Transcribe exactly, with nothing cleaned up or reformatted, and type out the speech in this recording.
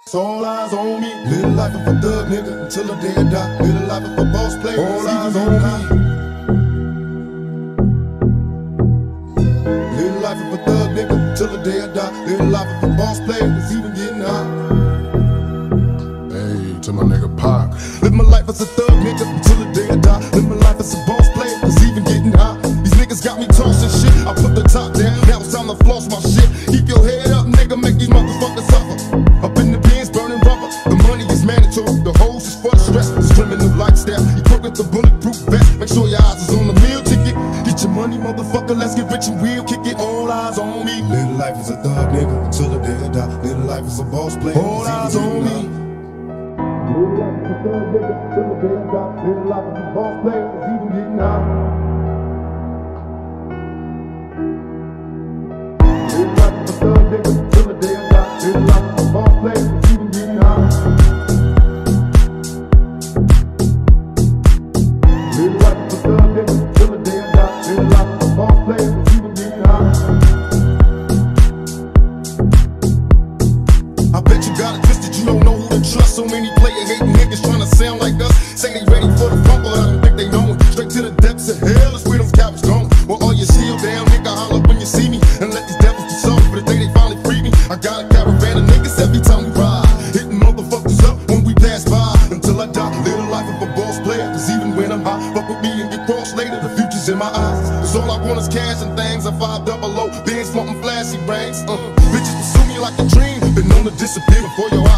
So all eyes on me. Little life of a thug nigga until the day I die. Little life of a boss player. All eyes on me. Little life of a thug nigga until the day I die. Little life of a boss player that's even getting high. Hey, to my nigga Pac. Live my life as a thug nigga until the day I die. Live my life as a boss player that's even getting high. These niggas got me tossing shit. I put the top down. Now it's time to floss my shit. Keep your head up, nigga. Make these motherfuckers suffer. Up in the bins, burning rubber. The money is mandatory. The hose is for the stress. It's criminal lifestyle. Equipped with the bulletproof vest. Make sure your eyes is on the meal ticket. Get your money, motherfucker. Let's get rich and real. Kick it. All eyes on me. Little life is a thug nigga until the day I die. Little life is a boss player. All eyes on me. Little life is a thug nigga until the day I die. Little life is a boss player. It's even getting high. Little life is a thug nigga until the day I die. Little life is a boss player. It's even getting high. Little life is a thug nigga until the day I die. Little life is a boss player. It's even getting high. I bet you got it twisted. You don't know who to trust. So many player hating niggas trying to sound like us. Say they ready for the funk, but I don't think they know it. Straight to the depths of hell is where them cowards going. Well, all your shield down, nigga, holler when you see me. And let these devils be soft for the day they finally free me. I got a caravan of niggas every time we ride. Hitting motherfuckers up when we pass by. Until I die, live the life of a boss player. Cause even when I'm high, fuck with me and get crossed later. The future's in my eyes. Cause all I want is cash and things. I five double O, bands wanting flashy rings. Uh, bitches pursue me like a dream. Been known to disappear before your eyes.